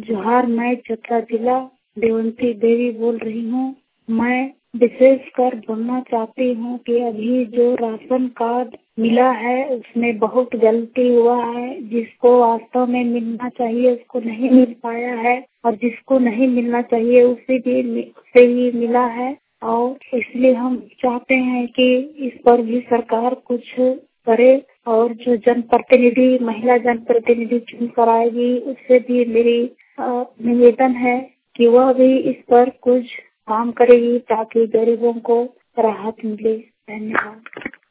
जोहार, मैं चतरा जिला देवंती देवी बोल रही हूँ। मैं विशेषकर बोलना चाहती हूँ कि अभी जो राशन कार्ड मिला है उसमें बहुत गलती हुआ है। जिसको वास्तव में मिलना चाहिए उसको नहीं मिल पाया है और जिसको नहीं मिलना चाहिए उसे ही मिला है। और इसलिए हम चाहते हैं कि इस पर भी सरकार कुछ करे और जो जनप्रतिनिधि महिला जनप्रतिनिधि चुन कर आएगी उससे भी मेरी निवेदन है कि वह भी इस पर कुछ काम करेगी ताकि गरीबों को राहत मिले। धन्यवाद।